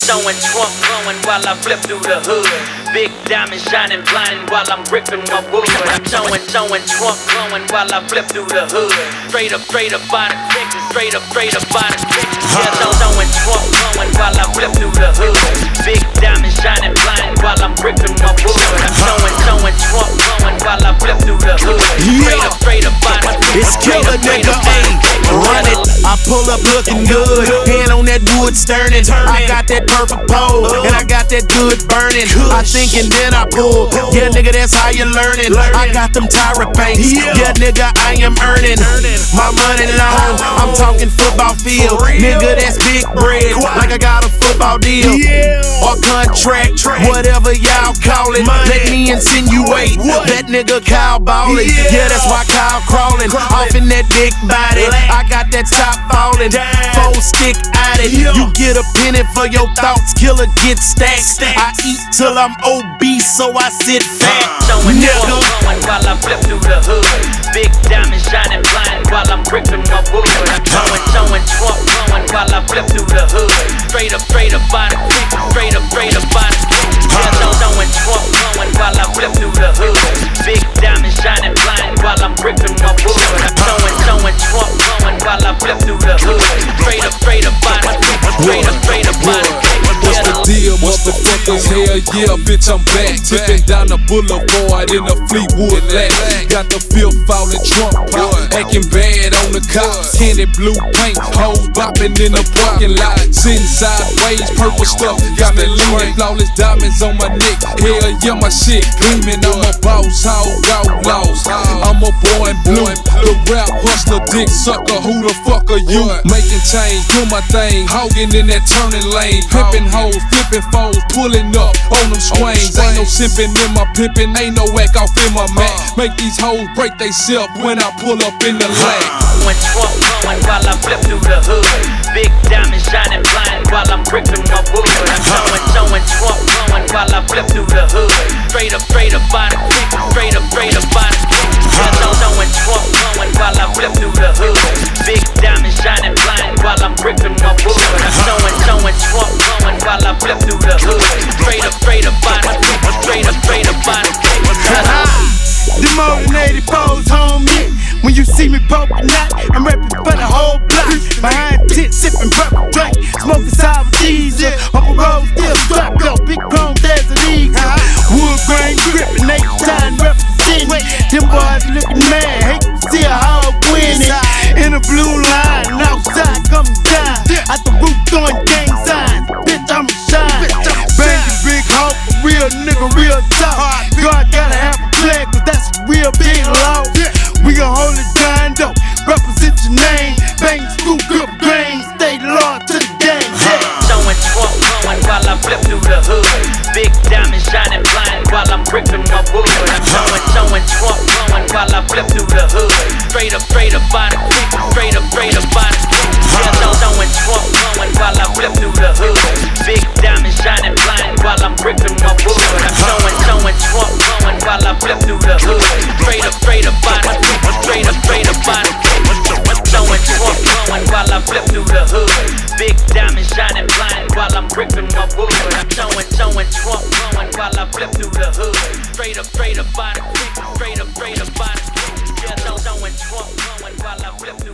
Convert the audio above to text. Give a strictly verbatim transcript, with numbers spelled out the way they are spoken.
showing trunk glowing while I flip through the hood. Big diamond shining blinding while I'm gripping my wood. I'm showing, showing trunk glowing while I flip through the hood. Straight up, straight up by the Texas, straight up, straight up by the Texas. Yeah, show, showing trunk glowing while I flip through the hood. Big diamond shining blinding while I'm gripping my wood. I'm showing, showing trunk glowing while I flip through the hood. Straight up, straight up by the Texas. It's killer, nigga, ayy, run it. I pull up looking good, hand on that wood sterning. I got that perfect pole, and I got that good burning. I think and then I pull, yeah nigga, that's how you learning. I got them tyrant banks, yeah nigga, I am earning my money long. I'm talking football field, nigga, that's big bread, like I got a football deal or contract, whatever y'all call it. Let me insinuate that nigga Kyle ballin', yeah that's why Kyle crawling off in that big body. I got that top falling, four stick at it. You get a penny for your thoughts, killer get stacked. I eat till I'm obese, so I sit fat. Showing nigga while I flip through the hood. Big diamond shining blind while I'm gripping my wood. I'm showing, showing trunk glowing while I flip through the hood. Straight up, straight up by the Texas, straight up, straight up by the Texas. Yeah, showing trunk glowing while I flip through the hood. Big diamond shining blind while I'm gripping my wood. I'm showing, showing trunk glowing while I flip through the hood. Straight up, straight up by the Texas, straight up, straight up by the Texas. What's the deal, motherfuckers? Hell yeah, bitch, I'm back. Tipping down the boulevard in a Fleetwood lag. Got the fifth falling trunk pop, acting bad on the cops. Candy blue paint, hoes bopping in the parking lot. Sitting sideways, purple stuff, got me leaning. Flawless diamonds on my neck. Hell yeah, my shit gleaming. I'm a boss, hog, outlaws. I'm a boy in blue, the rap hustler, dick sucker. Who the fuck are you? Making change, do my thing, hogging in that turning lane, pimping hoes, flipping foes, pulling up on them swings. Ain't no simping in my pimping, ain't no whack off in my mat. Make these hoes break they self when I pull up in the lag. When trunk glowing while I flip through the hood. Big diamond shining blind while I'm gripping my wood. I'm showing, showing trunk glowing while I flip through the hood. Straight up, straight up by the Texas, straight up, straight up by the Texas. Yeah, showing trunk glowing while I flip through the hood. Big diamond shining blind while I'm gripping my wood. I'm showing, showing trunk glowing while I flip through the hood. Straight up, straight up by the Texas, straight up, straight up by the Texas. The more than eighty foes, homie. When you see me poking out, I'm rapping for the whole block. Behind tent, sipping purple drink, smoking sour diesel. On the road, still strapped up, big chrome, there's a league. Wood grain gripping, eight time representing. Them boys looking mad, hate to see a hog winning. In a blue line, outside coming down. At the roof throwing gang signs, bitch I'm a shine. Banging big hoe, real nigga, real talk. God gotta have a flag, cause that's a real big law. We gon' hold it down though, represent your name. Bang, scoop, grip, grain, stay loyal to the game. Yeah. Showing trunk glowing while I flip through the hood. Big diamond shining blind while I'm gripping my wood. I'm showing, showing trunk glowing while I flip through the hood. Straight up, straight up by the Texas, straight up, straight up by the Texas. Yeah, showing trunk glowing while I flip through the hood. Big diamond shining blind while I'm gripping my wood. I'm showing, showing trunk glowing while I flip through the hood. Straight up, straight up by the Texas, straight up, straight up by the Texas. Showing trunk glowing while I flip through the hood. Big diamond shining blind while I'm gripping my wood. I'm showing, showing trunk glowing while I flip through the hood. Straight up, straight up by the Texas, straight up, straight up by the Texas. Yeah, showing trunk glowing while I flip through the hood.